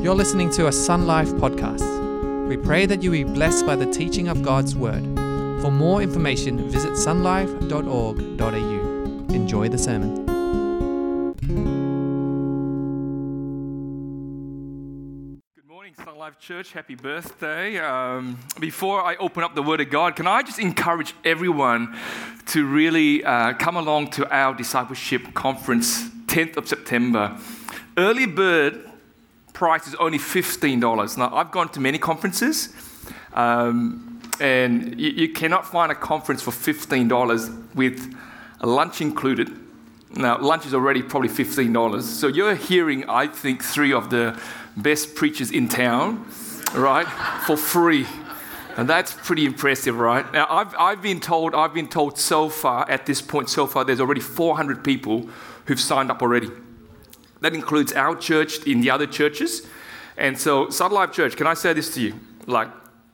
You're listening to a Sun Life podcast. We pray that you be blessed by the teaching of God's Word. For more information, visit sunlife.org.au. Enjoy the sermon. Good morning, Sun Life Church. Happy birthday. Before I open up the Word of God, can I just encourage everyone to really come along to our discipleship conference, 10th of September. Early bird price is only $15. Now, I've gone to many conferences, and you cannot find a conference for $15 with a lunch included. Now, lunch is already probably $15. So you're hearing, I think, three of the best preachers in town, right, for free. And that's pretty impressive, right? Now, I've been told so far, at this point so far, there's already 400 people who've signed up already. That includes our church in the other churches. And so, Sun Life Church, can I say this to you? Like,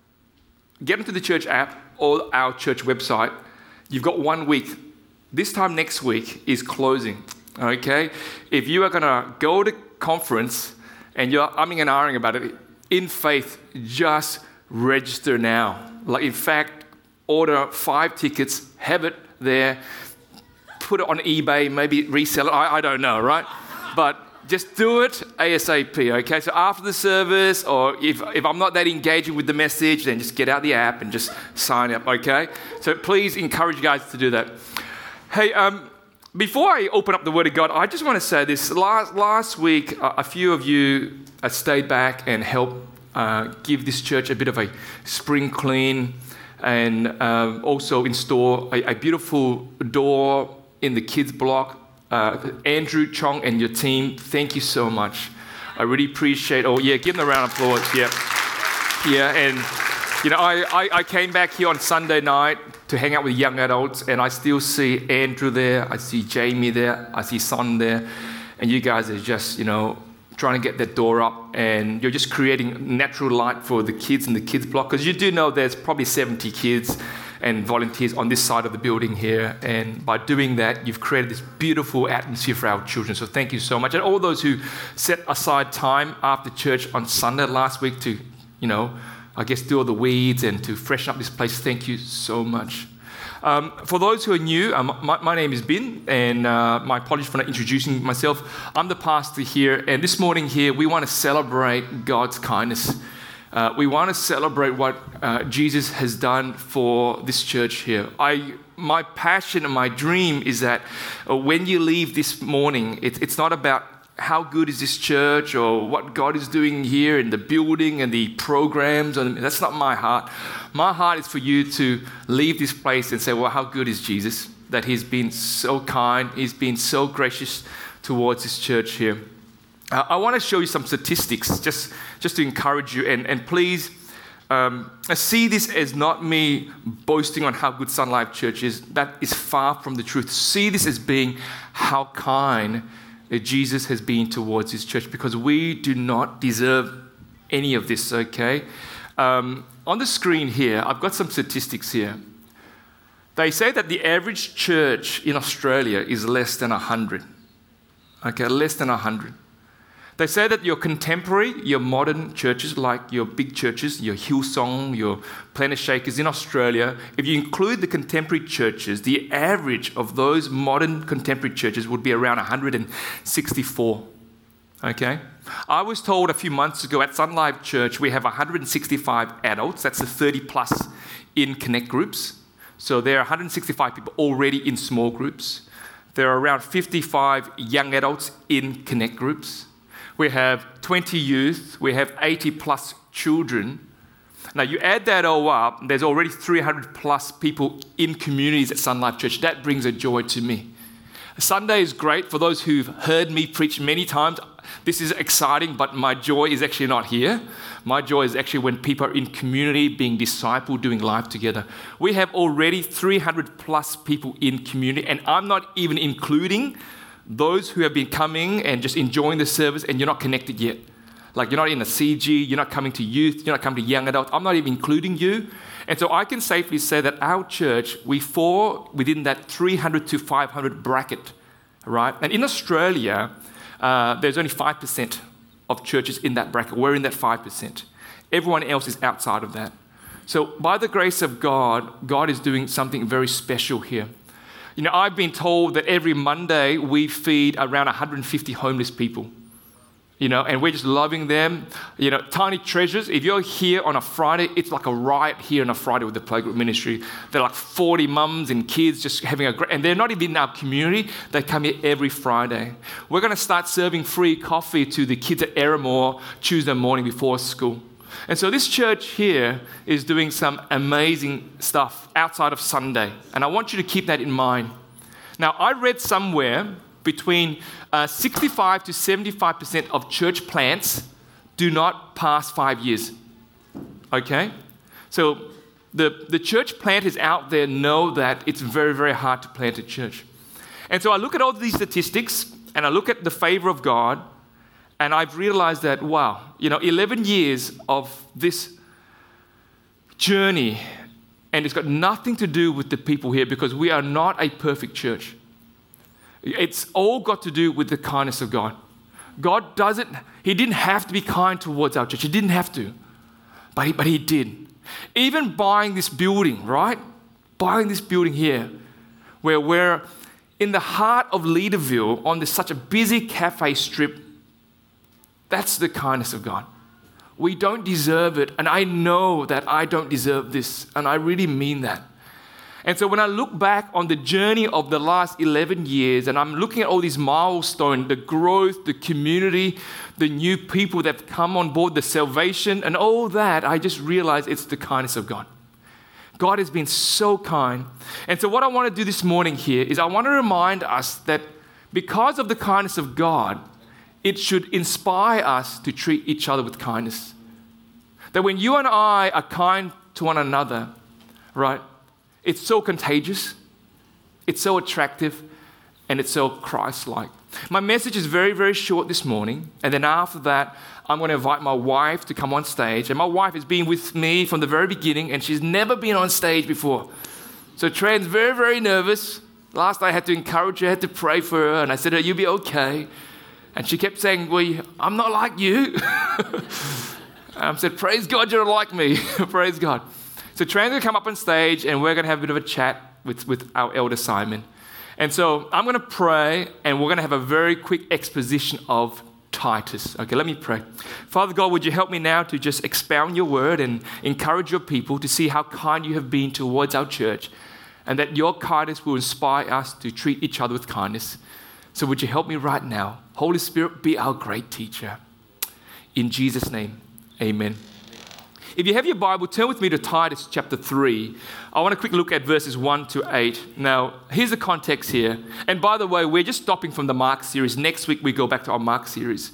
get into the church app or our church website. You've got 1 week. This time next week is closing, okay? If you are going to go to conference and you're umming and ahhing about it, in faith, just register now. Like, in fact, order 5 tickets, have it there, put it on eBay, maybe resell it. I don't know, right? But just do it ASAP, okay? So after the service, or if I'm not that engaging with the message, then just get out the app and just sign up, okay? So please encourage you guys to do that. Hey, before I open up the Word of God, I just want to say this. Last week, a few of you stayed back and helped give this church a bit of a spring clean and also install a beautiful door in the kids' block. Andrew Chong and your team, thank you so much. I really appreciate. Oh yeah, give them a round of applause. Yeah. And you know, I came back here on Sunday night to hang out with young adults, and I still see Andrew there. I see Jamie there. I see Son there, and you guys are just trying to get that door up, and you're just creating natural light for the kids in the kids block, because you do know there's probably 70 kids and volunteers on this side of the building here, and by doing that, you've created this beautiful atmosphere for our children. So thank you so much. And all those who set aside time after church on Sunday last week to, I guess do all the weeds and to freshen up this place, thank you so much. For those who are new, my name is Bin, and my apologies for not introducing myself. I'm the pastor here, and this morning here, we want to celebrate God's kindness. We want to celebrate what Jesus has done for this church here. My passion and my dream is that when you leave this morning, it's not about how good is this church or what God is doing here in the building and the programs. That's not my heart. My heart is for you to leave this place and say, well, how good is Jesus? That He's been so kind. He's been so gracious towards this church here. I want to show you some statistics just to encourage you, and please see this as not me boasting on how good Sun Life Church is. That is far from the truth. See this as being how kind Jesus has been towards His church, because we do not deserve any of this, okay? On the screen here, I've got some statistics here. They say that the average church in Australia is less than 100. Okay, less than 100. They say that your contemporary, your modern churches, like your big churches, your Hillsong, your Planetshakers in Australia, if you include the contemporary churches, the average of those modern contemporary churches would be around 164. Okay? I was told a few months ago at Sun Life Church, we have 165 adults. That's the 30 plus in Connect groups. So there are 165 people already in small groups. There are around 55 young adults in Connect groups. We have 20 youth, we have 80 plus children. Now you add that all up, there's already 300 plus people in communities at Sun Life Church. That brings a joy to me. Sunday is great for those who've heard me preach many times. This is exciting, but my joy is actually not here. My joy is actually when people are in community, being discipled, doing life together. We have already 300 plus people in community, and I'm not even including those who have been coming and just enjoying the service and you're not connected yet. Like, you're not in a CG, you're not coming to youth, you're not coming to young adults. I'm not even including you. And so I can safely say that our church, we fall within that 300 to 500 bracket, right? And in Australia, there's only 5% of churches in that bracket. We're in that 5%. Everyone else is outside of that. So by the grace of God, God is doing something very special here. You know, I've been told that every Monday we feed around 150 homeless people. You know, and we're just loving them. You know, Tiny Treasures, if you're here on a Friday, it's like a riot here on a Friday with the Playgroup Ministry. They're like 40 mums and kids just having a great, and they're not even in our community. They come here every Friday. We're going to start serving free coffee to the kids at Eremore Tuesday morning before school. And so this church here is doing some amazing stuff outside of Sunday. And I want you to keep that in mind. Now, I read somewhere between 65 to 75% of church plants do not pass 5 years. Okay? So the church planters out there know that it's very, very hard to plant a church. And so I look at all these statistics and I look at the favor of God, and I've realized that, wow, 11 years of this journey, and it's got nothing to do with the people here because we are not a perfect church. It's all got to do with the kindness of God. He didn't have to be kind towards our church. He didn't have to, but he did. Even buying this building, right? Buying this building here, where we're in the heart of Leaderville on such a busy cafe strip. That's the kindness of God. We don't deserve it, and I know that I don't deserve this, and I really mean that. And so when I look back on the journey of the last 11 years, and I'm looking at all these milestones, the growth, the community, the new people that have come on board, the salvation, and all that, I just realize it's the kindness of God. God has been so kind. And so what I want to do this morning here is I want to remind us that because of the kindness of God, it should inspire us to treat each other with kindness. That when you and I are kind to one another, right, it's so contagious, it's so attractive, and it's so Christ-like. My message is very, very short this morning, and then after that, I'm going to invite my wife to come on stage. And my wife has been with me from the very beginning, and she's never been on stage before. So Tran's very, very nervous. Last I had to encourage her, I had to pray for her, and I said, you'll be okay. And she kept saying, well, I'm not like you. I said, praise God, you're like me. Praise God. So Tran's going to come up on stage, and we're going to have a bit of a chat with our elder Simon. And so I'm going to pray, and we're going to have a very quick exposition of Titus. Okay, let me pray. Father God, would you help me now to just expound your word and encourage your people to see how kind you have been towards our church, and that your kindness will inspire us to treat each other with kindness. So would you help me right now? Holy Spirit, be our great teacher. In Jesus' name, amen. If you have your Bible, turn with me to Titus chapter 3. I want to quickly look at verses 1 to 8. Now, here's the context here. And by the way, we're just stopping from the Mark series. Next week, we go back to our Mark series.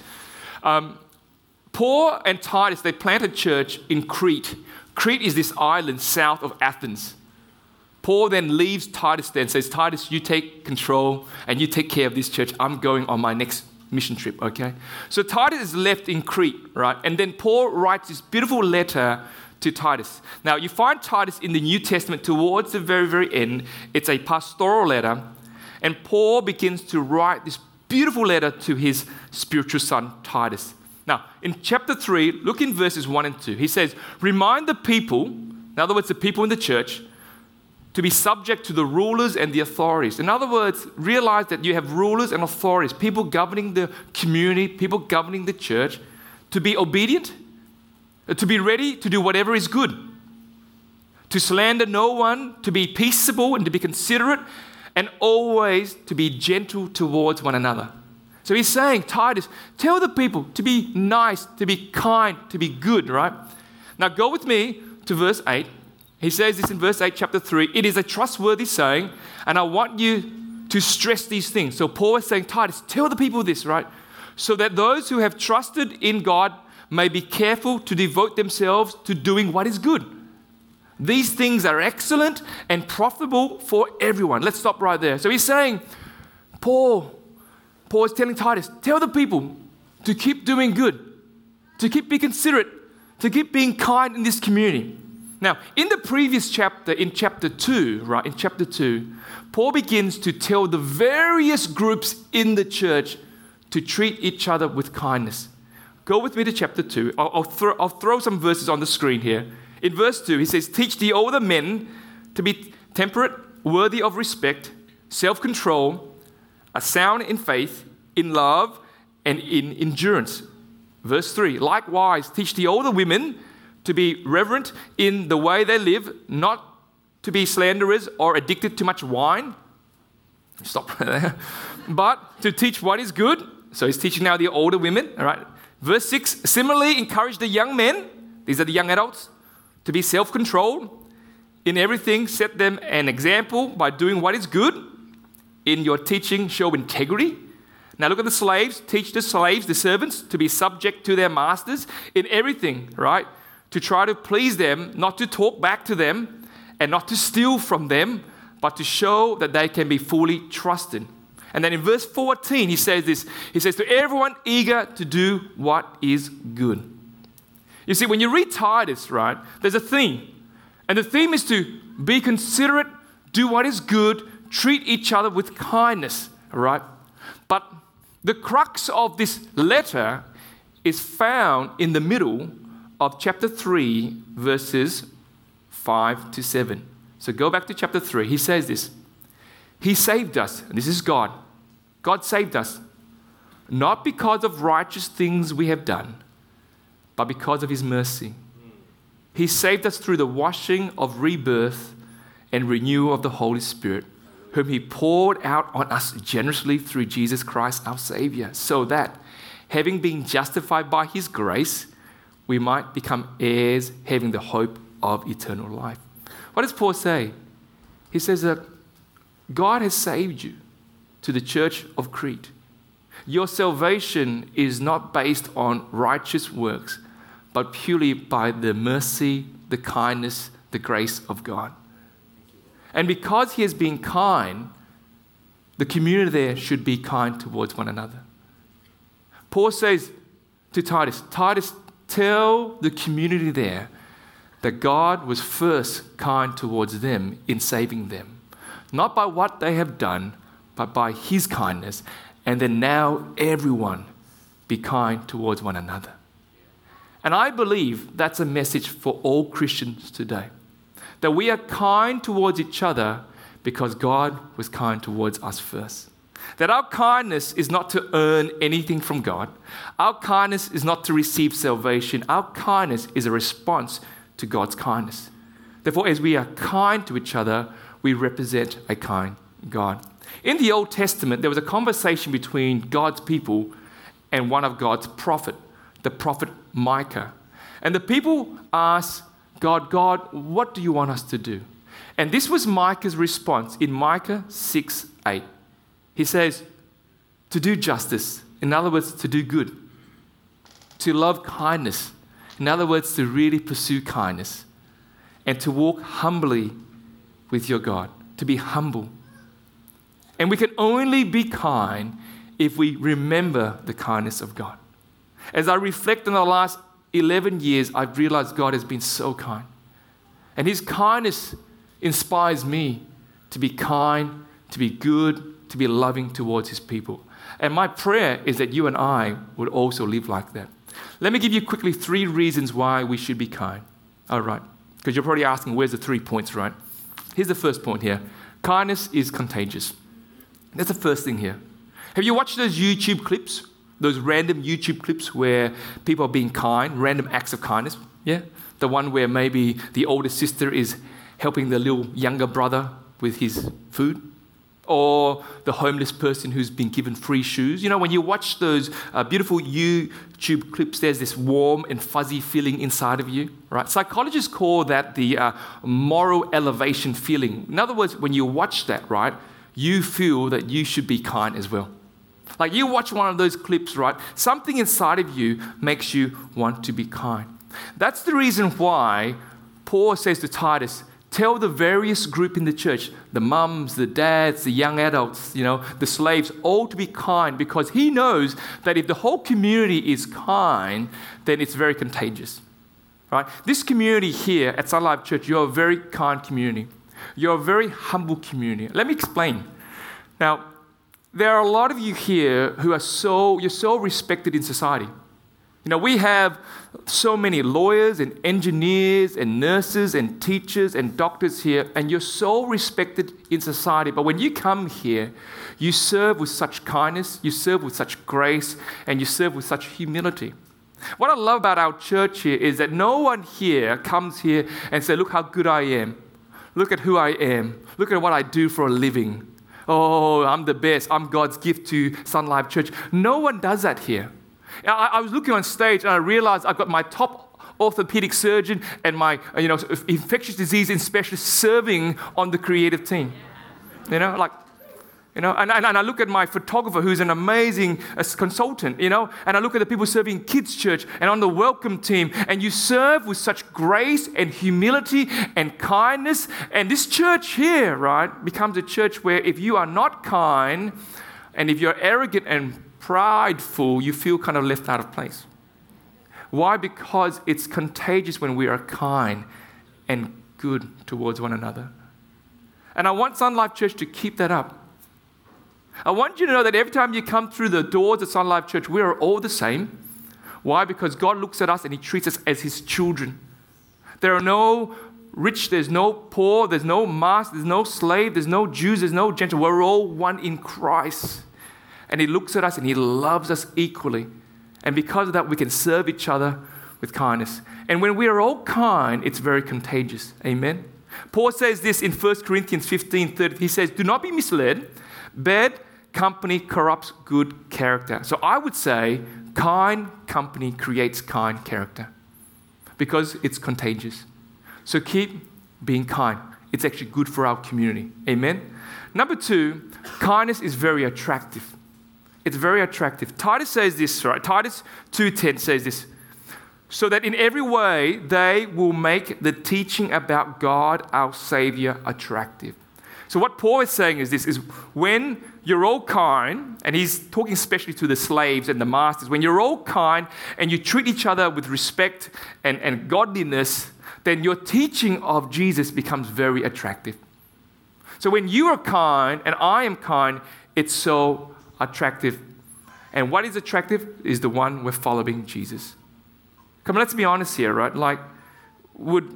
Paul and Titus, they planted a church in Crete. Crete is this island south of Athens. Paul then leaves Titus there and says, Titus, you take control and you take care of this church. I'm going on my next mission trip, okay? So Titus is left in Crete, right? And then Paul writes this beautiful letter to Titus. Now, you find Titus in the New Testament towards the very, very end. It's a pastoral letter. And Paul begins to write this beautiful letter to his spiritual son, Titus. Now, in chapter 3, look in verses 1 and 2. He says, remind the people, in other words, the people in the church, to be subject to the rulers and the authorities. In other words, realize that you have rulers and authorities, people governing the community, people governing the church, to be obedient, to be ready to do whatever is good, to slander no one, to be peaceable and to be considerate, and always to be gentle towards one another. So he's saying, Titus, tell the people to be nice, to be kind, to be good, right? Now go with me to verse 8. He says this in verse 8, chapter 3. It is a trustworthy saying, and I want you to stress these things. So Paul is saying, Titus, tell the people this, right? So that those who have trusted in God may be careful to devote themselves to doing what is good. These things are excellent and profitable for everyone. Let's stop right there. So he's saying, Paul is telling Titus, tell the people to keep doing good, to keep being considerate, to keep being kind in this community. Now, in the previous chapter, in chapter 2, right, in chapter 2, Paul begins to tell the various groups in the church to treat each other with kindness. Go with me to chapter 2. I'll throw some verses on the screen here. In verse 2, he says, teach the older men to be temperate, worthy of respect, self-control, sound in faith, in love, and in endurance. Verse 3, likewise, teach the older women to be reverent in the way they live, not to be slanderers or addicted to much wine. Stop there. But to teach what is good. So he's teaching now the older women. All right. Verse 6, similarly, encourage the young men, these are the young adults, to be self-controlled. In everything, set them an example by doing what is good. In your teaching, show integrity. Now look at the slaves. Teach the slaves, the servants, to be subject to their masters in everything, right? To try to please them, not to talk back to them, and not to steal from them, but to show that they can be fully trusted. And then in verse 14, he says this. He says, to everyone eager to do what is good. You see, when you read Titus, right, there's a theme. And the theme is to be considerate, do what is good, treat each other with kindness, all right? But the crux of this letter is found in the middle of chapter 3, verses 5 to 7. So go back to chapter 3. He says this. He saved us, and this is God. God saved us, not because of righteous things we have done, but because of his mercy. He saved us through the washing of rebirth and renewal of the Holy Spirit, whom he poured out on us generously through Jesus Christ our Savior, so that, having been justified by his grace, we might become heirs, having the hope of eternal life. What does Paul say? He says that God has saved you to the church of Crete. Your salvation is not based on righteous works, but purely by the mercy, the kindness, the grace of God. And because he has been kind, the community there should be kind towards one another. Paul says to Titus, tell the community there that God was first kind towards them in saving them. Not by what they have done, but by his kindness. And then now everyone be kind towards one another. And I believe that's a message for all Christians today. That we are kind towards each other because God was kind towards us first. That our kindness is not to earn anything from God. Our kindness is not to receive salvation. Our kindness is a response to God's kindness. Therefore, as we are kind to each other, we represent a kind God. In the Old Testament, there was a conversation between God's people and one of God's prophet, the prophet Micah. And the people asked God, what do you want us to do? And this was Micah's response in Micah 6:8. He says, to do justice, in other words, to do good, to love kindness, in other words, to really pursue kindness, and to walk humbly with your God, to be humble. And we can only be kind if we remember the kindness of God. As I reflect on the last 11 years, I've realized God has been so kind. And his kindness inspires me to be kind, to be good, to be loving towards his people. And my prayer is that you and I would also live like that. Let me give you quickly 3 reasons why we should be kind. All right. Because you're probably asking, where's the 3 points, right? Here's the first point here. Kindness is contagious. That's the first thing here. Have you watched those YouTube clips? Those random YouTube clips where people are being kind, random acts of kindness? Yeah? The one where maybe the older sister is helping the little younger brother with his food? Or the homeless person who's been given free shoes? You know, when you watch those beautiful YouTube clips, there's this warm and fuzzy feeling inside of you, right? Psychologists call that the moral elevation feeling. In other words, when you watch that, right, you feel that you should be kind as well. Like you watch one of those clips, right? Something inside of you makes you want to be kind. That's the reason why Paul says to Titus, tell the various group in the church, the mums, the dads, the young adults, the slaves, all to be kind, because he knows that if the whole community is kind, then it's very contagious. Right? This community here at Sunlight Church, you're a very kind community. You're a very humble community. Let me explain. Now, there are a lot of you here who are you're so respected in society. You know, we have so many lawyers and engineers and nurses and teachers and doctors here, and you're so respected in society. But when you come here, you serve with such kindness, you serve with such grace, and you serve with such humility. What I love about our church here is that no one here comes here and says, look how good I am. Look at who I am. Look at what I do for a living. Oh, I'm the best. I'm God's gift to Sun Life Church. No one does that here. I was looking on stage and I realized I've got my top orthopedic surgeon and my infectious disease specialist serving on the creative team. And I look at my photographer who's an amazing consultant, and I look at the people serving kids' church and on the welcome team, and you serve with such grace and humility and kindness. And this church here, right, becomes a church where if you are not kind and if you're arrogant and prideful, you feel kind of left out of place. Why? Because it's contagious when we are kind and good towards one another. And I want Sun Life Church to keep that up. I want you to know that every time you come through the doors of Sun Life Church, we are all the same. Why? Because God looks at us and He treats us as His children. There are no rich, there's no poor, there's no master, there's no slave, there's no Jews, there's no Gentile. We're all one in Christ. And He looks at us and He loves us equally. And because of that, we can serve each other with kindness. And when we are all kind, it's very contagious. Amen? Paul says this in 1 Corinthians 15:30. He says, do not be misled. Bad company corrupts good character. So I would say kind company creates kind character because it's contagious. So keep being kind. It's actually good for our community. Amen? Number 2, kindness is very attractive. It's very attractive. Titus says this, right? Titus 2:10 says this. So that in every way they will make the teaching about God, our Savior, attractive. So what Paul is saying is this, is when you're all kind, and he's talking especially to the slaves and the masters, when you're all kind and you treat each other with respect and godliness, then your teaching of Jesus becomes very attractive. So when you are kind and I am kind, it's so attractive. And what is attractive is the one we're following, Jesus. Come on, let's be honest here, right? Like, would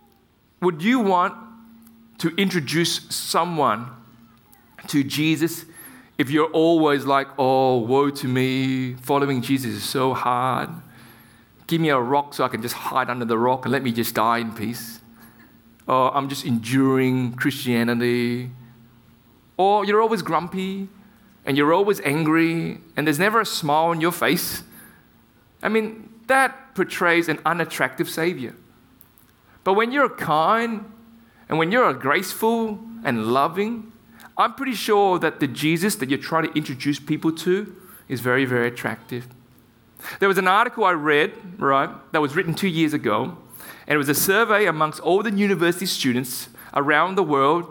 you want to introduce someone to Jesus if you're always like, oh, woe to me, following Jesus is so hard. Give me a rock so I can just hide under the rock and let me just die in peace. Or I'm just enduring Christianity. Or you're always grumpy and you're always angry and there's never a smile on your face. I mean, that portrays an unattractive Savior. But when you're kind and when you're graceful and loving, I'm pretty sure that the Jesus that you're trying to introduce people to is very, very attractive. There was an article I read, right, that was written 2 years ago, and it was a survey amongst all the university students around the world,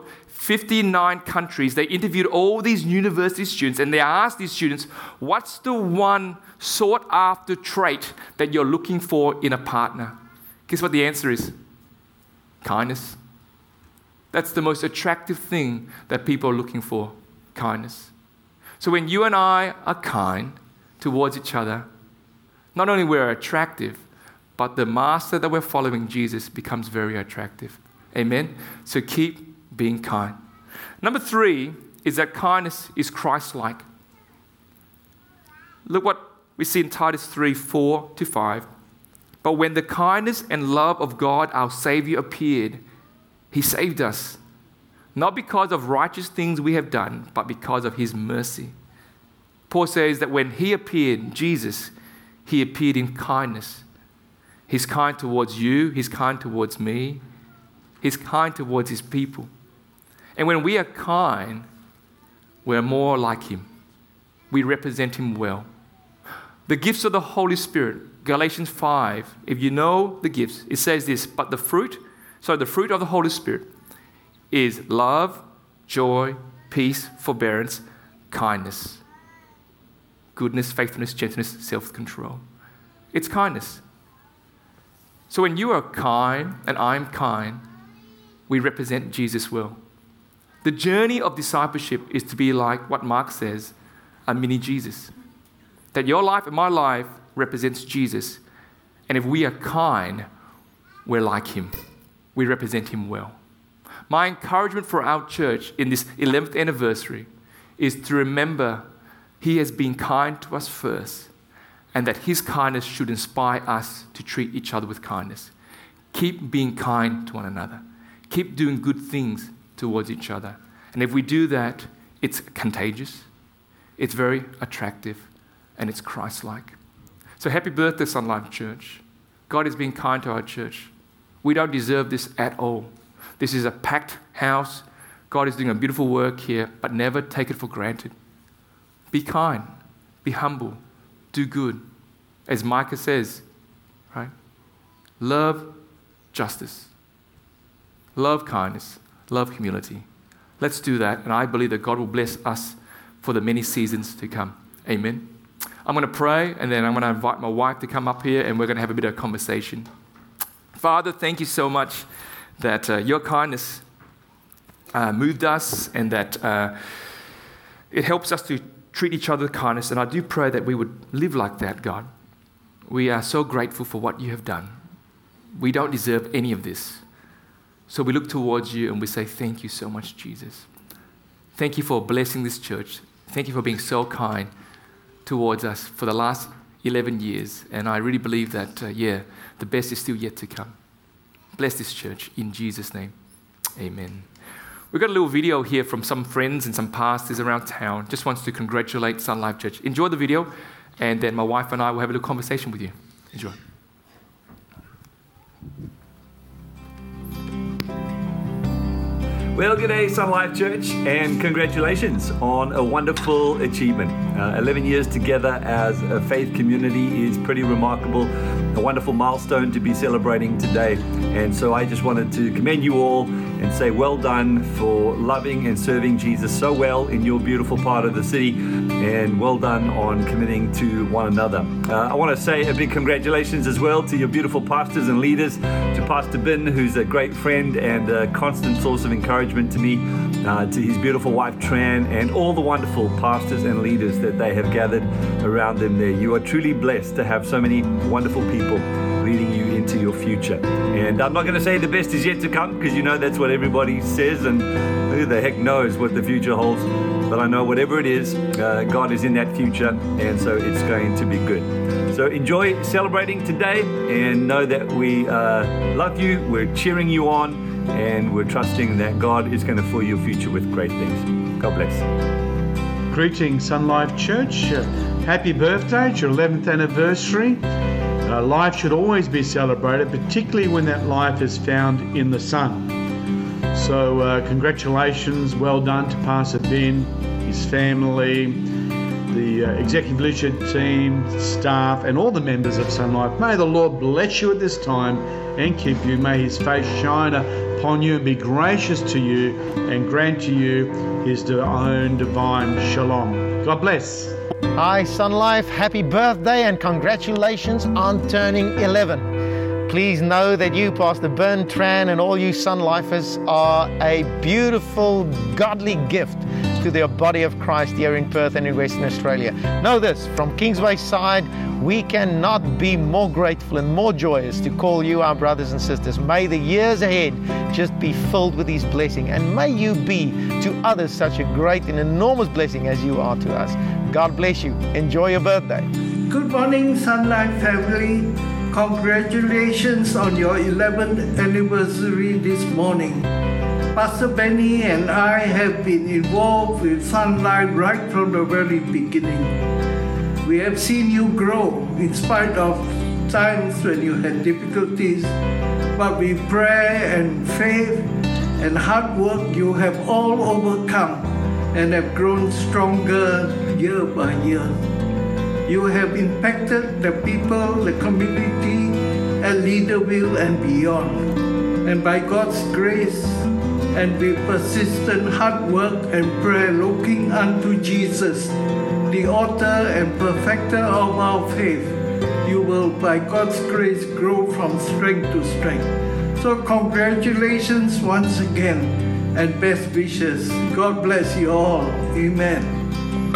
59 countries. They interviewed all these university students, and they asked these students, what's the one sought after trait that you're looking for in a partner? Guess what the answer is? Kindness. That's the most attractive thing that people are looking for, kindness. So when you and I are kind towards each other, not only we're attractive, but the master that we're following, Jesus, becomes very attractive. Amen? So keep being kind. Number 3 is that kindness is Christ-like. Look what we see in Titus 3:4-5. But when the kindness and love of God, our Savior, appeared, He saved us, not because of righteous things we have done, but because of His mercy. Paul says that when He appeared, Jesus, He appeared in kindness. He's kind towards you. He's kind towards me. He's kind towards His people. And when we are kind, we're more like Him. We represent Him well. The gifts of the Holy Spirit, Galatians 5, if you know the gifts, it says this, but the fruit of the Holy Spirit is love, joy, peace, forbearance, kindness, goodness, faithfulness, gentleness, self-control. It's kindness. So when you are kind and I'm kind, we represent Jesus well. The journey of discipleship is to be like what Mark says, a mini Jesus. That your life and my life represents Jesus And if we are kind, we're like him. We represent him well. My encouragement for our church in this 11th anniversary is to remember he has been kind to us first, and that his kindness should inspire us to treat each other with kindness. Keep being kind to one another. Keep doing good things towards each other. And if we do that, it's contagious, it's very attractive, and it's Christ-like. So happy birthday, Sun Life Church. God is being kind to our church. We don't deserve this at all. This is a packed house. God is doing a beautiful work here, but never take it for granted. Be kind, be humble, do good. As Micah says, right? Love justice, love kindness, love humility. Let's do that, and I believe that God will bless us for the many seasons to come. Amen. I'm going to pray, and then I'm going to invite my wife to come up here, and we're going to have a bit of a conversation. Father, thank you so much that your kindness moved us, and that it helps us to treat each other with kindness. And I do pray that we would live like that, God. We are so grateful for what you have done. We don't deserve any of this. So we look towards you and we say, thank you so much, Jesus. Thank you for blessing this church. Thank you for being so kind towards us for the last 11 years. And I really believe that, the best is still yet to come. Bless this church in Jesus' name. Amen. We've got a little video here from some friends and some pastors around town. Just wants to congratulate Sun Life Church. Enjoy the video, and then my wife and I will have a little conversation with you. Enjoy. Well, good day, Sun Life Church, and congratulations on a wonderful achievement. 11 years together as a faith community is pretty remarkable, a wonderful milestone to be celebrating today. And so I just wanted to commend you all and say well done for loving and serving Jesus so well in your beautiful part of the city, and well done on committing to one another. I want to say a big congratulations as well to your beautiful pastors and leaders, to Pastor Bin, who's a great friend and a constant source of encouragement to me, to his beautiful wife Tran, and all the wonderful pastors and leaders that they have gathered around them there. You are truly blessed to have so many wonderful people leading you into your future. And I'm not going to say the best is yet to come, because you know that's what everybody says, and who the heck knows what the future holds. But I know whatever it is, God is in that future, and so it's going to be good. So enjoy celebrating today, and know that we love you, we're cheering you on, and we're trusting that God is going to fill your future with great things. God bless. Greetings, Sun Life Church. Happy birthday. It's your 11th anniversary. Life should always be celebrated, particularly when that life is found in the Son. So congratulations, well done to Pastor Ben, his family, the executive leadership team, staff, and all the members of Sun Life. May the Lord bless you at this time and keep you. May his face shine upon you and be gracious to you, and grant to you his own divine shalom. God bless. Hi, Sun Life. Happy birthday and congratulations on turning 11. Please know that you, Pastor Ben, Tran, and all you Sun Lifers are a beautiful, godly gift to the body of Christ here in Perth and in Western Australia. Know this, from Kingsway side, we cannot be more grateful and more joyous to call you our brothers and sisters. May the years ahead just be filled with His blessing, and may you be to others such a great and enormous blessing as you are to us. God bless you. Enjoy your birthday. Good morning, Sun Life family. Congratulations on your 11th anniversary this morning. Pastor Benny and I have been involved with Sun Life right from the very beginning. We have seen you grow in spite of times when you had difficulties, but with prayer and faith and hard work you have all overcome and have grown stronger year by year. You have impacted the people, the community at Leaderville and beyond. And by God's grace and with persistent hard work and prayer looking unto Jesus, the author and perfecter of our faith, you will by God's grace grow from strength to strength. So congratulations once again and best wishes. God bless you all. Amen.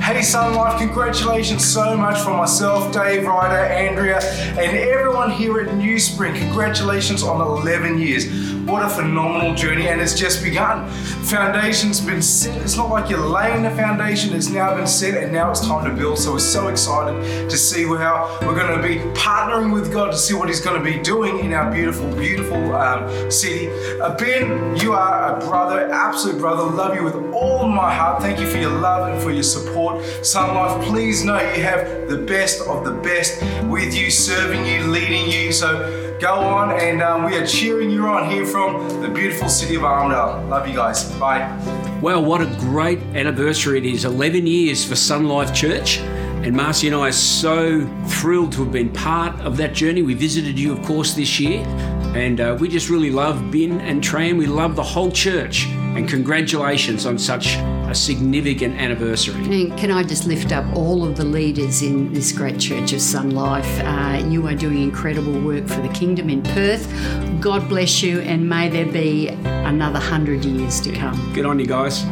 Hey Sun Life, congratulations so much from myself, Dave, Ryder, Andrea, and everyone here at New Spring. Congratulations on 11 years. What a phenomenal journey, and it's just begun. Foundation's been set. It's not like you're laying the foundation, it's now been set, and now it's time to build. So we're so excited to see how we're going to be partnering with God to see what He's going to be doing in our beautiful, beautiful city. Ben, you are a brother, absolute brother. Love you with all my heart. Thank you for your love and for your support. Sun Life, please know you have the best of the best with you, serving you, leading you. So go on, and we are cheering you on here from the beautiful city of Armidale. Love you guys. Bye. Well, what a great anniversary it is. 11 years for Sun Life Church. And Marcy and I are so thrilled to have been part of that journey. We visited you, of course, this year. And we just really love Ben and Tran. We love the whole church. And congratulations on such a significant anniversary. And can I just lift up all of the leaders in this great church of Sun Life? You are doing incredible work for the kingdom in Perth. God bless you, and may there be another 100 years to come. Good on you guys.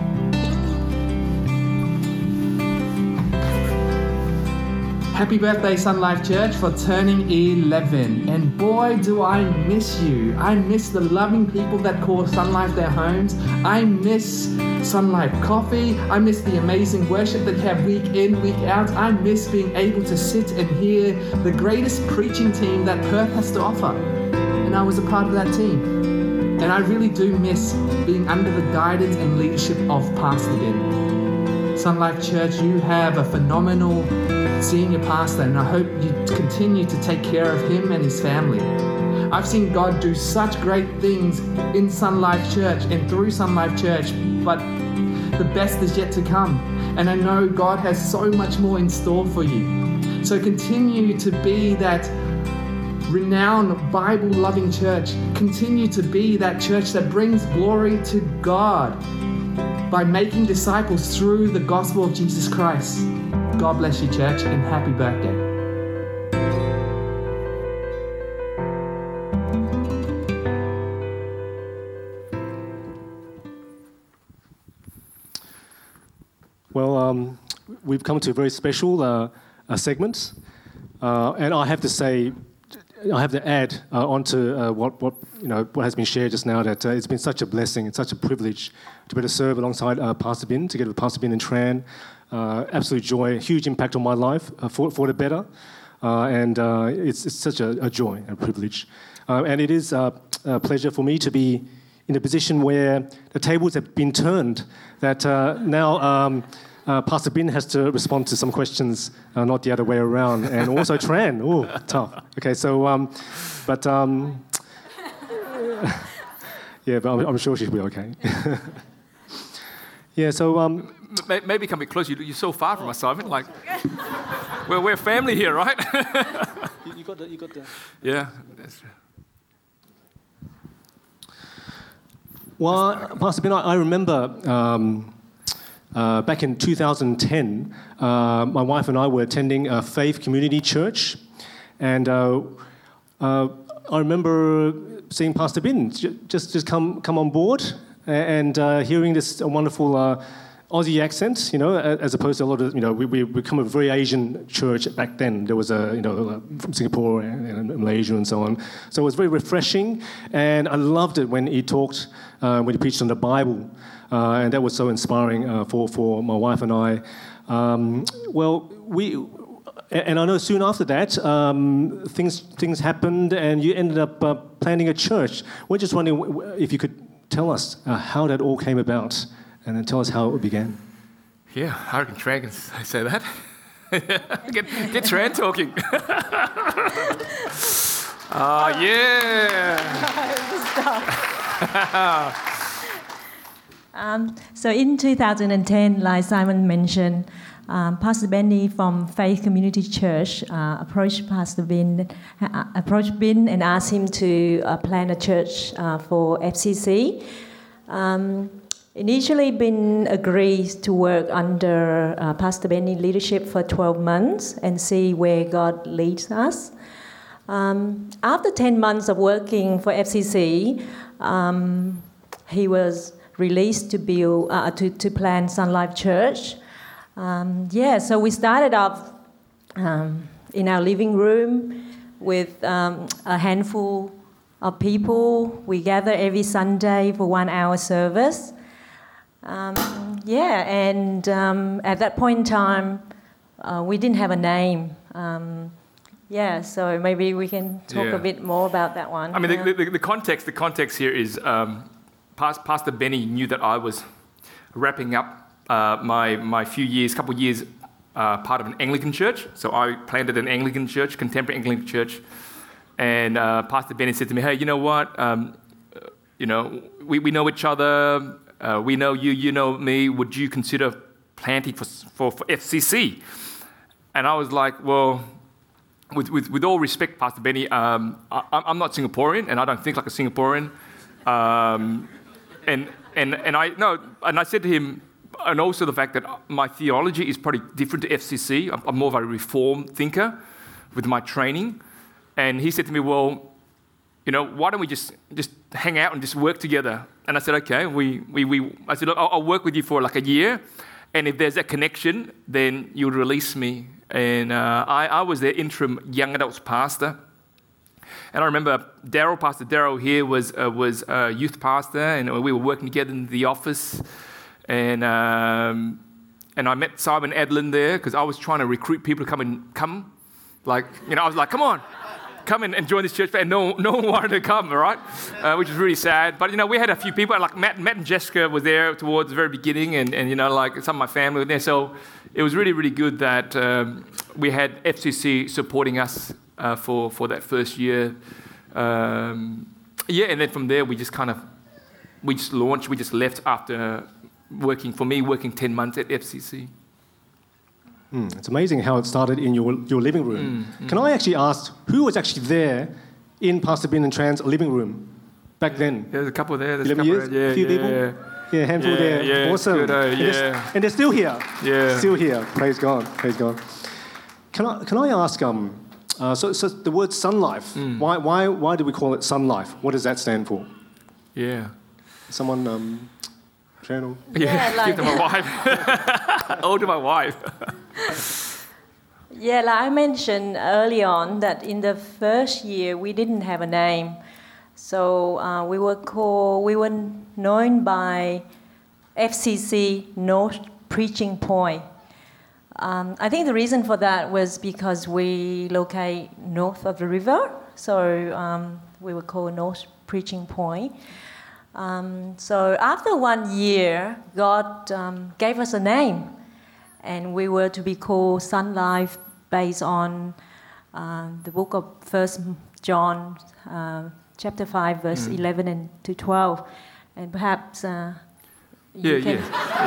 Happy birthday, Sun Life Church, for turning 11. And boy, do I miss you. I miss the loving people that call Sun Life their homes. I miss Sun Life Coffee. I miss the amazing worship that you have week in, week out. I miss being able to sit and hear the greatest preaching team that Perth has to offer. And I was a part of that team. And I really do miss being under the guidance and leadership of Pastor Ben. Sun Life Church, you have a phenomenal senior pastor, and I hope you continue to take care of him and his family. I've seen God do such great things in Sun Life Church and through Sun Life Church, but the best is yet to come. And I know God has so much more in store for you. So continue to be that renowned Bible-loving church. Continue to be that church that brings glory to God by making disciples through the gospel of Jesus Christ. God bless you, church, and happy birthday. Well, we've come to a very special segment, and I have to say, I have to add onto what has been shared just now, that it's been such a blessing, it's such a privilege to be able to serve alongside Pastor Ben, together with Pastor Ben and Tran. Absolute joy, huge impact on my life for the better, and it's such a joy and a privilege. And it is a pleasure for me to be in a position where the tables have been turned, that now Pastor Ben has to respond to some questions, not the other way around, and also Tran. Oh, tough. Okay, so, yeah, but I'm sure she'll be okay. Yeah, so... Maybe come a bit closer. You're so far from us, Simon. Like, we're family here, right? you got the... Yeah. That's... Well, Pastor Ben, I remember back in 2010, my wife and I were attending a Faith Community Church, and I remember seeing Pastor Ben just come on board and hearing this wonderful Aussie accent, as opposed to a lot of, we become a very Asian church back then. There was from Singapore and Malaysia and so on. So it was very refreshing, and I loved it when he talked, when he preached on the Bible, and that was so inspiring for my wife and I. And I know soon after that, things happened, and you ended up planning a church. We're just wondering if you could tell us how that all came about, and then tell us how it began. Yeah, I reckon Tran can say that. Get Tran talking. Yeah. So in 2010, like Simon mentioned, Pastor Benny from Faith Community Church approached Ben and asked him to plan a church for FCC. Initially, Ben agreed to work under Pastor Benny's leadership for 12 months and see where God leads us. After 10 months of working for FCC, he was released to build to plan Sun Life Church. So we started off in our living room with a handful of people. We gather every Sunday for 1 hour service. At that point in time, we didn't have a name. So maybe we can talk a bit more about that one. I mean, the context here is Pastor Benny knew that I was wrapping up my couple of years, part of an Anglican church. So I planted an Anglican church, contemporary Anglican church. And Pastor Benny said to me, hey, you know what? We know each other. We know you, you know me. Would you consider planting for FCC? And I was like, well, with all respect, Pastor Benny, I'm not Singaporean, and I don't think like a Singaporean. And I said to him, and also the fact that my theology is probably different to FCC. I'm more of a reform thinker with my training. And he said to me, well, why don't we just hang out and just work together? And I said, okay. I said, look, I'll work with you for like a year, and if there's a connection, then you'll release me. And I was their interim young adults pastor. And I remember Pastor Daryl here was a youth pastor, and we were working together in the office. And I met Simon Adlin there because I was trying to recruit people to come. I was like, come on, come and join this church. And no one wanted to come, all right? Which is really sad. But, we had a few people, like Matt and Jessica was there towards the very beginning, and some of my family were there. So it was really, really good that we had FCC supporting us for that first year. And then from there, we just launched. We just left after working 10 months at FCC. It's amazing how it started in your living room. Can I actually ask, who was actually there in Pastor Ben and Tran's living room back then? There's a couple there. 11 years? Yeah, a few people? Yeah, a handful there. Yeah, awesome. Good, and they're still here. Yeah. Still here. Praise God. Praise God. Can I ask, so the word Sun Life, why do we call it Sun Life? What does that stand for? Yeah. Someone... channel. Give to my wife. To my wife. Like I mentioned early on that in the first year we didn't have a name, so we were known by FCC North Preaching Point. I think the reason for that was because we locate north of the river, so we were called North Preaching Point. So after 1 year, God gave us a name, and we were to be called Sun Life based on the book of 1 John, chapter 5, verse 11 and to 12. And perhaps you can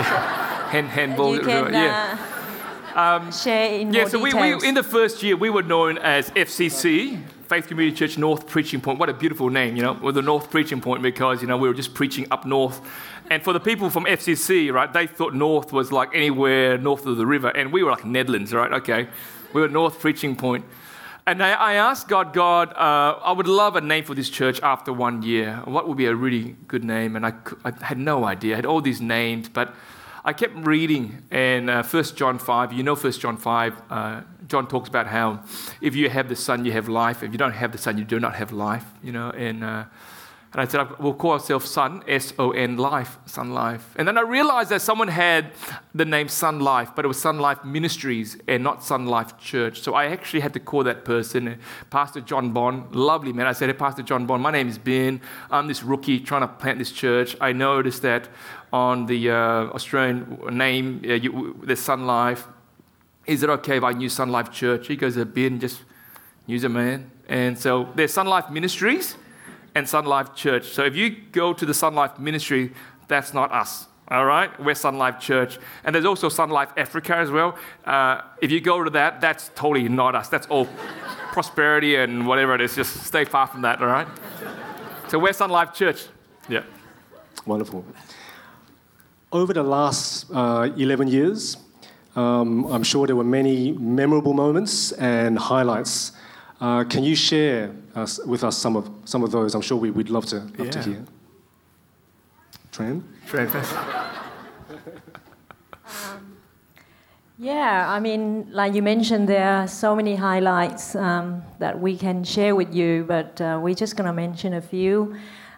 share in more so details. we in the first year, we were known as FCC, Faith Community Church North Preaching Point. What a beautiful name, with the North Preaching Point, because, we were just preaching up north. And for the people from FCC, right, they thought north was like anywhere north of the river. And we were like Netherlands, right? Okay. We were North Preaching Point. And I asked God, I would love a name for this church after 1 year. What would be a really good name? And I had no idea. I had all these names, but I kept reading. And 1 John 5, 1 John 5, John talks about how if you have the Son, you have life. If you don't have the Son, you do not have life, And I said, we'll call ourselves Sun, S-O-N, Life, Sun Life. And then I realized that someone had the name Sun Life, but it was Sun Life Ministries and not Sun Life Church. So I actually had to call that person, Pastor John Bond. Lovely, man. I said, hey, Pastor John Bond, my name is Ben. I'm this rookie trying to plant this church. I noticed that on the Australian name, there's Sun Life. Is it okay if I use Sun Life Church? He goes, Ben, just use it, man. And so there's Sun Life Ministries and Sun Life Church. So if you go to the Sun Life Ministry, that's not us, all right? We're Sun Life Church. And there's also Sun Life Africa as well. If you go to that, that's totally not us. That's all prosperity and whatever it is. Just stay far from that, all right? So we're Sun Life Church. Yeah. Wonderful. Over the last 11 years, I'm sure there were many memorable moments and highlights. Can you share with us some of those? I'm sure we'd love to hear. Tran? Yeah, I mean, like you mentioned, there are so many highlights that we can share with you, but we're just going to mention a few.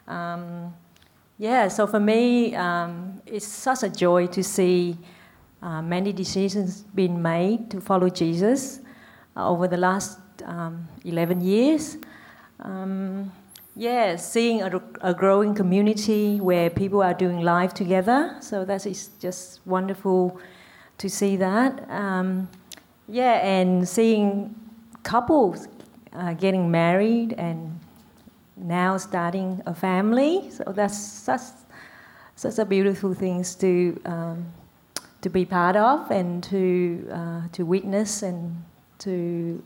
So for me, it's such a joy to see many decisions being made to follow Jesus over the last 11 years. Seeing a growing community where people are doing life together. So that is just wonderful to see that. And seeing couples getting married and now starting a family. So that's such a beautiful thing to be part of and to witness and to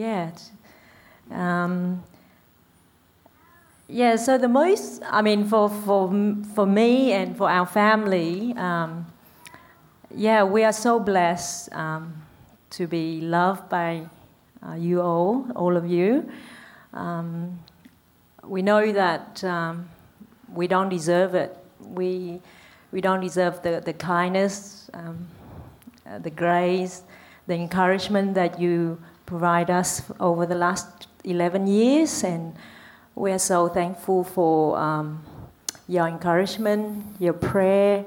so the most, I mean, for me and for our family, we are so blessed to be loved by you all of you. We know that we don't deserve it. We don't deserve the kindness, the grace, the encouragement that you provide us over the last 11 years, and we are so thankful for your encouragement, your prayer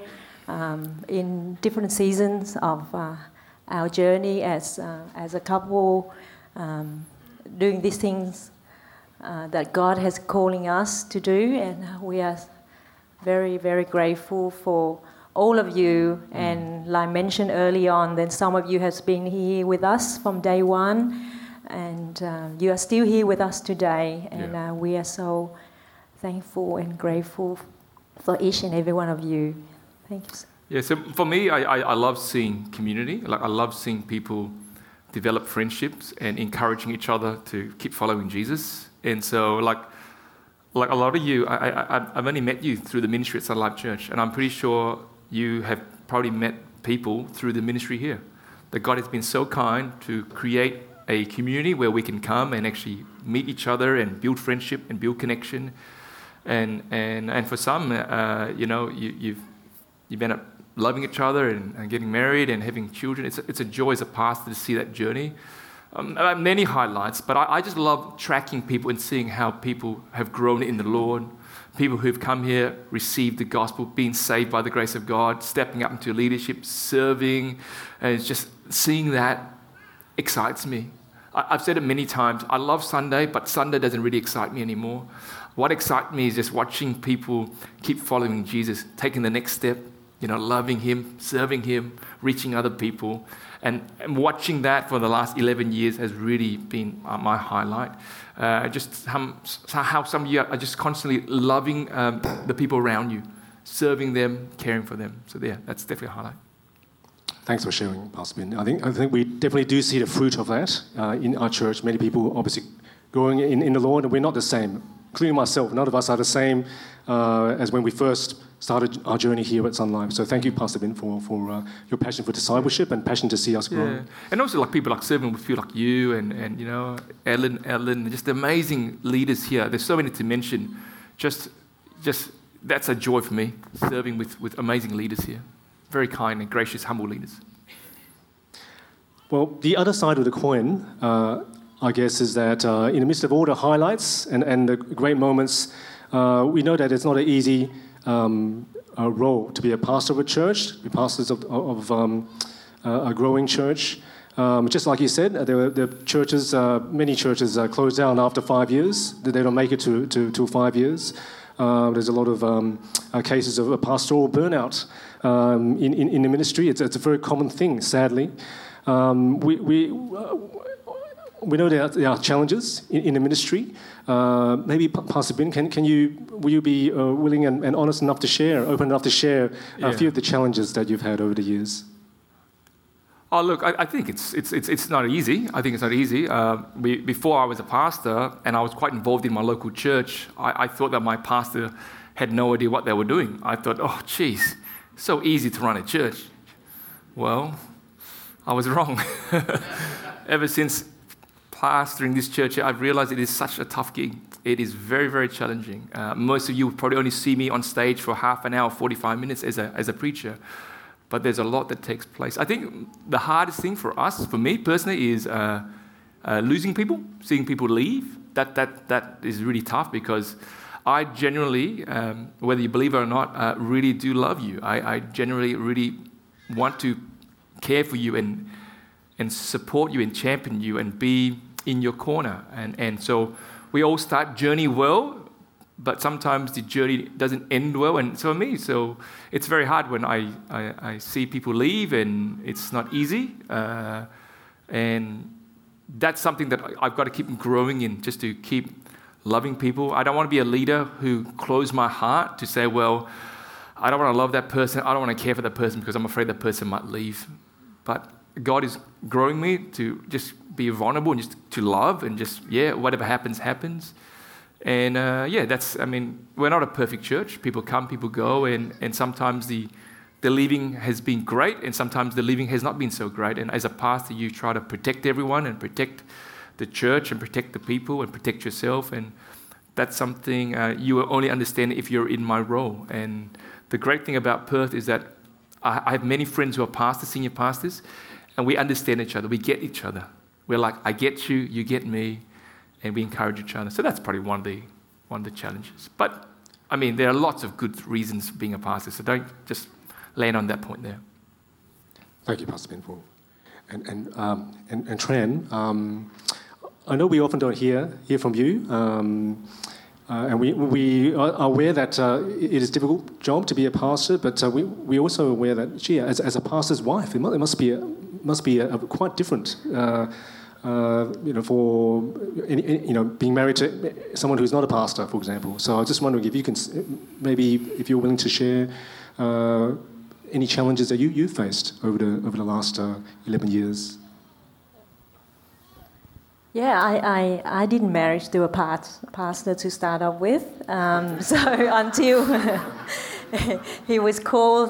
in different seasons of our journey as a couple, doing these things that God has calling us to do, and we are very, very grateful for all of you. And like I mentioned early on, then some of you has been here with us from day one. And you are still here with us today, and we are so thankful and grateful for each and every one of you. Thank you. Yeah, so for me, I love seeing community. Like, I love seeing people develop friendships and encouraging each other to keep following Jesus. And so, like a lot of you, I've only met you through the ministry at Sun Life Church, and I'm pretty sure you have probably met people through the ministry here. That God has been so kind to create a community where we can come and actually meet each other and build friendship and build connection, and for some, you've ended up loving each other and getting married and having children. It's a joy as a pastor to see that journey. Many highlights, but I just love tracking people and seeing how people have grown in the Lord. People who've come here, received the gospel, been saved by the grace of God, stepping up into leadership, serving, and it's just seeing that excites me. I've said it many times, I love Sunday, but Sunday doesn't really excite me anymore. What excites me is just watching people keep following Jesus, taking the next step, loving Him, serving Him, reaching other people. And watching that for the last 11 years has really been my highlight. Just how some of you are just constantly loving the people around you, serving them, caring for them. So that's definitely a highlight. Thanks for sharing, Pastor Ben. I think we definitely do see the fruit of that in our church. Many people obviously growing in the Lord, and we're not the same, including myself. None of us are the same as when we first started our journey here at Sun Life. So thank you, Pastor Ben, for your passion for discipleship and passion to see us grow. Yeah. And also like people like serving with people like you and Ellen, just amazing leaders here. There's so many to mention. Just that's a joy for me, serving with amazing leaders here. Very kind and gracious, humble leaders. Well, the other side of the coin, I guess, is that in the midst of all the highlights and the great moments, we know that it's not an easy role to be a pastor of a church, be pastors of a growing church. Just like you said, the churches, many churches close down after 5 years. They don't make it to 5 years. There's a lot of cases of pastoral burnout in the ministry. It's a very common thing, sadly. We know there are challenges in the ministry. Maybe Pastor Ben, will you be willing and honest enough to share, open enough to share a few of the challenges that you've had over the years? Oh, look, I think it's not easy. I think it's not easy. Before I was a pastor and I was quite involved in my local church, I thought that my pastor had no idea what they were doing. I thought, oh, geez, so easy to run a church. Well, I was wrong. Ever since pastoring this church, I've realized it is such a tough gig. It is very, very challenging. Most of you will probably only see me on stage for half an hour, 45 minutes as a preacher. but there's a lot that takes place. I think the hardest thing for us, for me personally, is losing people, seeing people leave. That is really tough, because I genuinely, whether you believe it or not, really do love you. I genuinely really want to care for you and support you and champion you and be in your corner. And so we all start journey well, but sometimes the journey doesn't end well. And so it's very hard when I see people leave, and it's not easy. And that's something that I've got to keep growing in, just to keep loving people. I don't want to be a leader who closes my heart to say, well, I don't want to love that person, I don't want to care for that person because I'm afraid that person might leave. But God is growing me to just be vulnerable and just to love, and just, whatever happens, happens. And we're not a perfect church. People come, people go, and sometimes the leaving has been great, and sometimes the leaving has not been so great. And as a pastor, you try to protect everyone and protect the church and protect the people and protect yourself. And that's something you will only understand if you're in my role. And the great thing about Perth is that I have many friends who are pastors, senior pastors, and we understand each other. We get each other. We're like, I get you, you get me, and we encourage each other. So that's probably one of the challenges. But I mean, there are lots of good reasons for being a pastor. So don't just land on that point there. Thank you, Pastor Ben, Paul. And Tran, I know we often don't hear from you, and we are aware that it is a difficult job to be a pastor, but we also aware that, as a pastor's wife, it must be a quite different, for being married to someone who's not a pastor, for example. So I was just wondering if you can, maybe if you're willing to share any challenges that you faced over the last 11 years. Yeah, I didn't marry to a pastor to start off with. So until he was called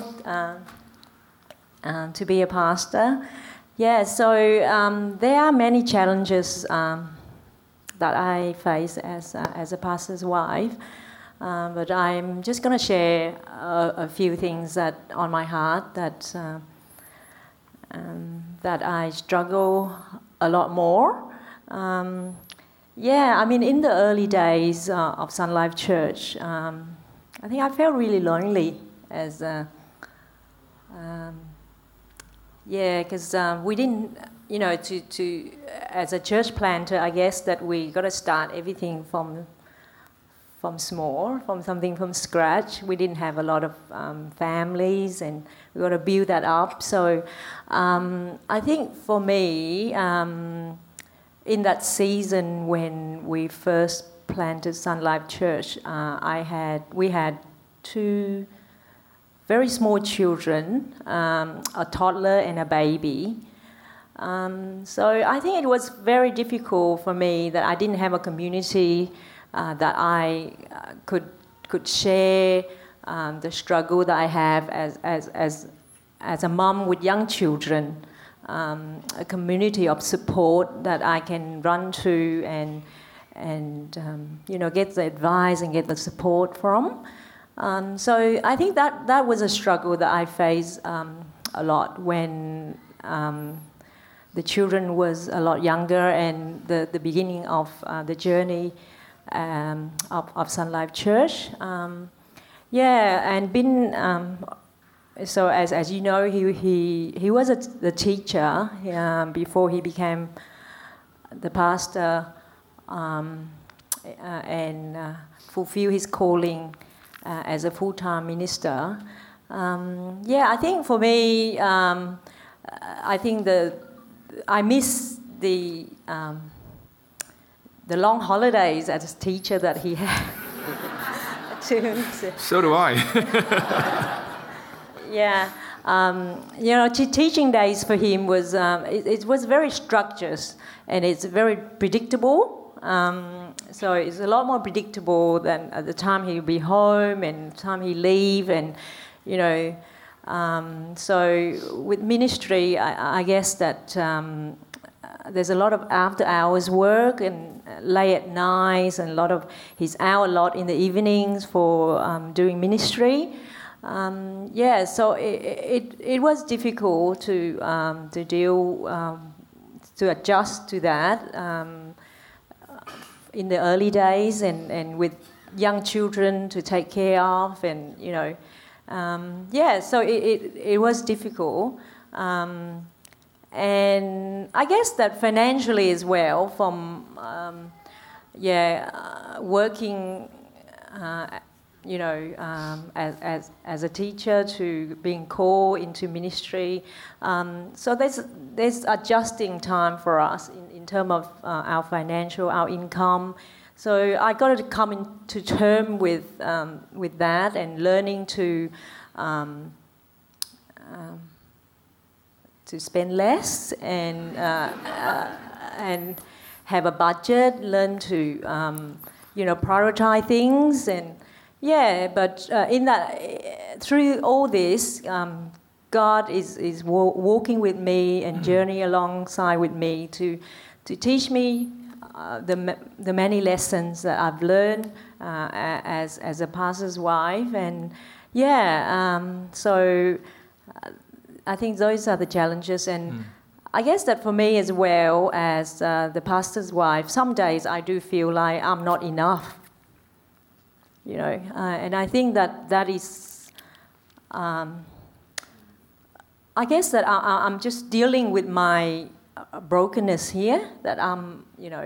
to be a pastor. Yeah, so there are many challenges that I face as a pastor's wife. But I'm just going to share a few things that on my heart that I struggle a lot more. In the early days of Sun Life Church, I think I felt really lonely as because we didn't, to as a church planter, I guess that we got to start everything from small, from scratch. We didn't have a lot of families, and we got to build that up. So I think for me, in that season when we first planted Sun Life Church, we had two very small children, a toddler and a baby. So I think it was very difficult for me that I didn't have a community that I could share the struggle that I have as a mom with young children, a community of support that I can run to and get the advice and get the support from. So I think that was a struggle that I faced a lot when the children was a lot younger, and the beginning of the journey of Sun Life Church. And been so as you know, he was the teacher before he became the pastor, and fulfill his calling as a full-time minister. I think for me, I think I miss the long holidays as a teacher that he had. So do I. Teaching days for him was it was very structured, and it's very predictable. So it's a lot more predictable than at the time he'll be home and the time he leave, and so with ministry, I guess that there's a lot of after hours work and late at nights, and he's out a lot in the evenings for doing ministry. So it was difficult to deal to adjust to that in the early days, and with young children to take care of, and so it was difficult, and I guess that financially as well, from working as a teacher to being called into ministry. So there's adjusting time for us in terms of our financial, our income. So I got to come into terms with that, and learning to spend less and have a budget, learn to prioritize things, and but in that, through all this, God is walking with me and journey alongside with me to teach me the many lessons that I've learned as a pastor's wife, and so I think those are the challenges, and I guess that for me as well as the pastor's wife, some days I do feel like I'm not enough. And I think that is, I guess that I'm just dealing with my brokenness here, that I'm,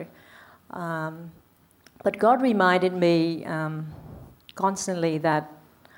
but God reminded me constantly that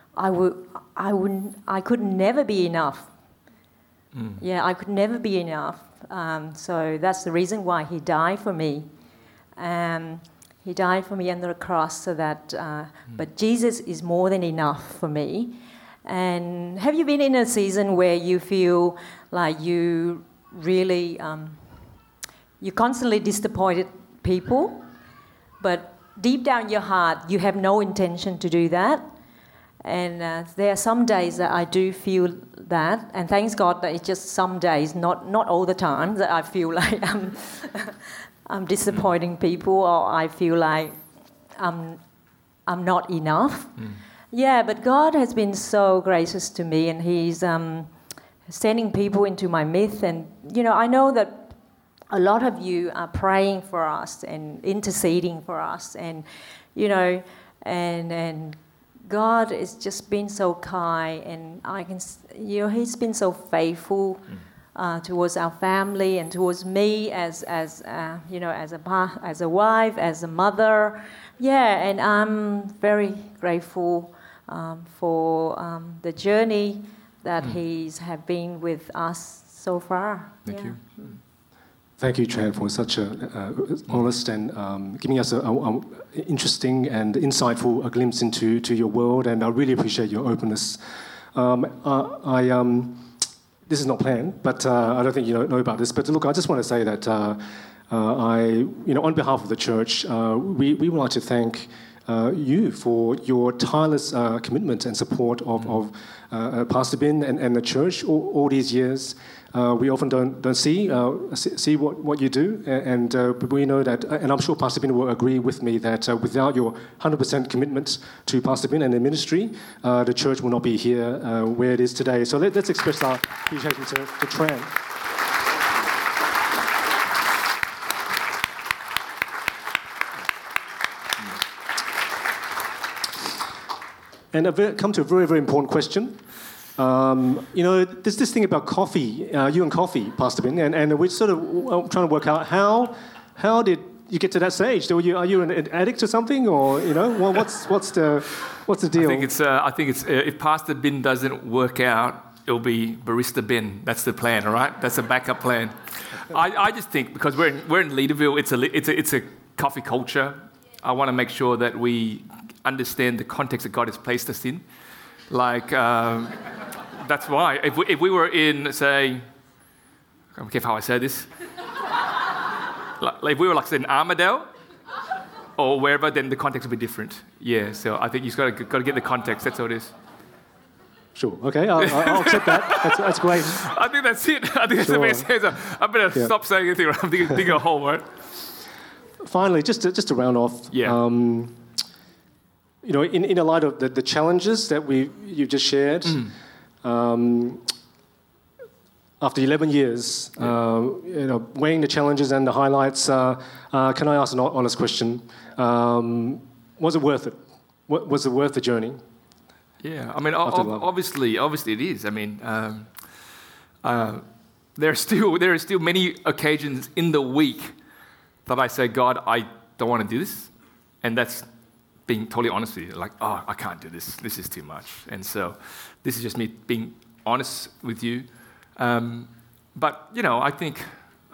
I could never be enough. I could never be enough. So that's the reason why He died for me. He died for me on the cross, so that. But Jesus is more than enough for me. And have you been in a season where you feel like you really, you constantly disappointed people, but deep down your heart you have no intention to do that? And there are some days that I do feel that, and thanks God that it's just some days, not all the time, that I feel like I'm disappointing people, or I feel like I'm not enough. But God has been so gracious to me, and He's sending people into my midst. And I know that a lot of you are praying for us and interceding for us, and and God has just been so kind, and I can He's been so faithful. Towards our family and towards me as a wife, as a mother, and I'm very grateful for the journey that He's have been with us so far. Thank you. Thank you, Tran, for such a honest and giving us a interesting and insightful glimpse into your world, and I really appreciate your openness. This is not planned, but I don't think you know about this. But look, I just want to say that on behalf of the church, we would like to thank you for your tireless commitment and support of Pastor Bin and the church all these years. We often don't see what you do, and we know that, and I'm sure Pastor Bin will agree with me that without your 100% commitment to Pastor Bin and the ministry, the church will not be here where it is today. So let's express our appreciation to Tran. And I've come to a very, very important question. There's this thing about coffee, you and coffee, Pastor Bin, and we're sort of trying to work out how did you get to that stage? Are you an addict or something, or what's the deal? I think it's if Pastor Bin doesn't work out, it'll be Barista Bin. That's the plan, all right? That's a backup plan. I just think because we're in Leaderville, it's a coffee culture. I want to make sure that we understand the context that God has placed us in. That's why. If we were in, say, I'm careful how I say this. If we were say in Armadale or wherever, then the context would be different. Yeah, so I think you've got to get the context. That's all it is. Sure. Okay, I'll accept that. That's great. I think that's it. I think that's the best answer. I better stop saying anything. I'm thinking a whole word. Finally, just to round off. Yeah. in the light of the challenges that you've just shared, after 11 years, weighing the challenges and the highlights, can I ask an honest question? Was it worth it? Was it worth the journey? Yeah, I mean, obviously it is. I mean, there are still many occasions in the week that I say, God, I don't want to do this, and that's being totally honest with you. Like, oh, I can't do this. This is too much. And so, this is just me being honest with you. But I think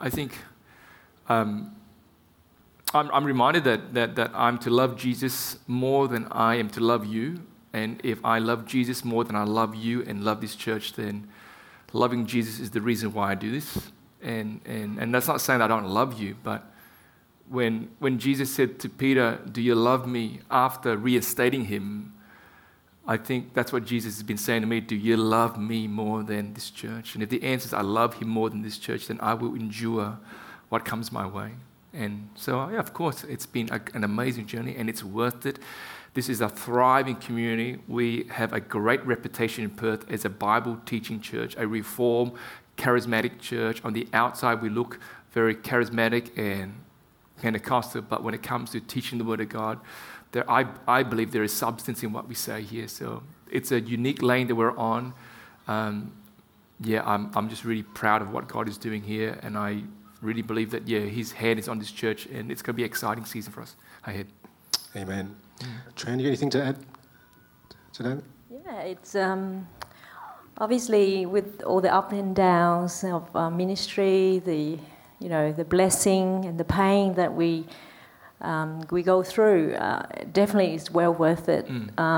I'm reminded that I'm to love Jesus more than I am to love you. And if I love Jesus more than I love you and love this church, then loving Jesus is the reason why I do this. And that's not saying that I don't love you, but when Jesus said to Peter, do you love me, after reinstating him, I think that's what Jesus has been saying to me. Do you love me more than this church? And if the answer is I love him more than this church, then I will endure what comes my way. And so, yeah, of course, it's been an amazing journey, and it's worth it. This is a thriving community. We have a great reputation in Perth as a Bible teaching church, a reformed, charismatic church. On the outside, we look very charismatic and Pentecostal, but when it comes to teaching the Word of God, I believe there is substance in what we say here. So it's a unique lane that we're on. I'm just really proud of what God is doing here, and I really believe that, His hand is on this church, and it's going to be an exciting season for us ahead. Amen. Tran, you got anything to add to that? Yeah, it's obviously with all the ups and downs of ministry, the blessing and the pain that we go through, definitely is well worth it.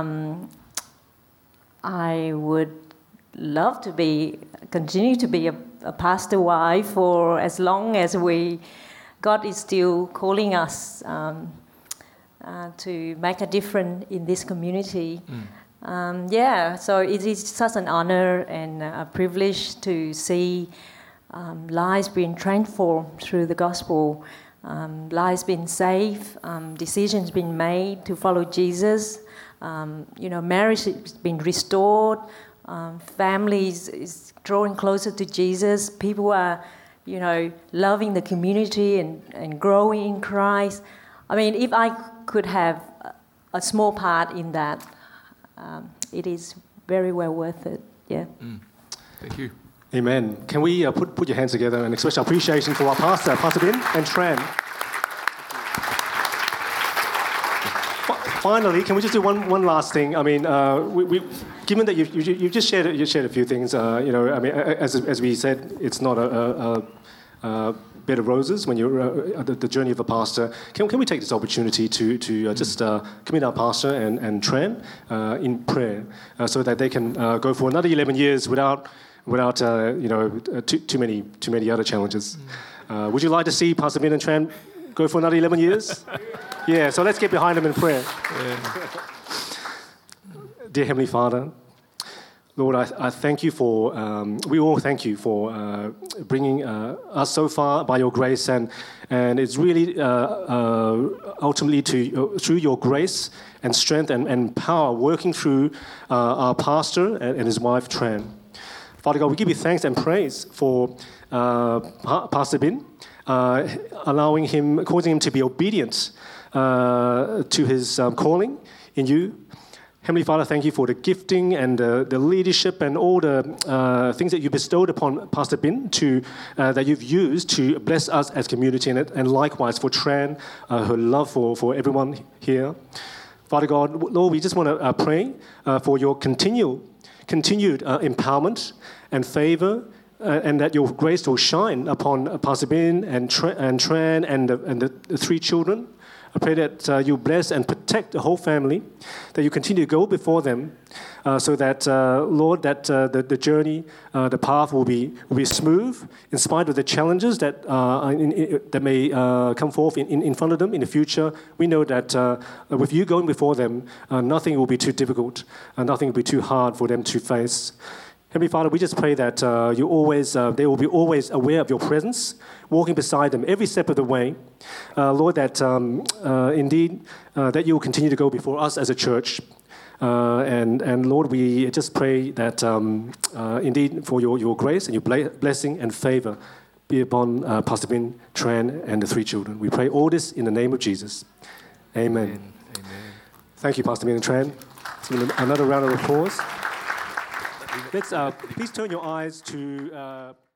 I would love to continue to be a pastor wife for as long as God is still calling us to make a difference in this community. So it is such an honor and a privilege to see lives being transformed through the gospel, lives being saved, decisions being made to follow Jesus, marriage is being restored, families is drawing closer to Jesus, people are, loving the community and growing in Christ. I mean, if I could have a small part in that, it is very well worth it. Yeah. Thank you. Amen. Can we put your hands together and express our appreciation for our pastor, Pastor Ben and Tran? Finally, can we just do one last thing? I mean, given that you've just shared a few things, as we said, it's not a bed of roses when you're the journey of a pastor. Can we take this opportunity to just commit our pastor and Tran in prayer so that they can go for another 11 years without too many other challenges. Would you like to see Pastor Ben and Tran go for another 11 years? Yeah, so let's get behind them in prayer. Dear Heavenly Father, Lord, I thank you for, we all thank you for bringing us so far by your grace, and it's really ultimately through your grace and strength and power working through our pastor and his wife, Tran. Father God, we give you thanks and praise for Pastor Ben, causing him to be obedient to his calling in you. Heavenly Father, thank you for the gifting and the leadership and all the things that you bestowed upon Pastor Ben that you've used to bless us as community, and likewise for Tran, her love for everyone here. Father God, Lord, we just want to pray for your continued empowerment and favor, and that your grace will shine upon Pastor Ben and Tran and the three children. I pray that you bless and protect the whole family, that you continue to go before them, so that, Lord, that the journey, the path will be smooth in spite of the challenges that may come forth in front of them in the future. We know that with you going before them, nothing will be too difficult, nothing will be too hard for them to face. Heavenly Father, we just pray that you always, they will be always aware of your presence, walking beside them every step of the way. Lord, that indeed that you will continue to go before us as a church. And Lord, we just pray that indeed for your grace and your blessing and favor be upon Pastor Bin, Tran, and the 3 children. We pray all this in the name of Jesus. Amen. Amen. Thank you, Pastor Bin and Tran. Another round of applause. Let's please turn your eyes to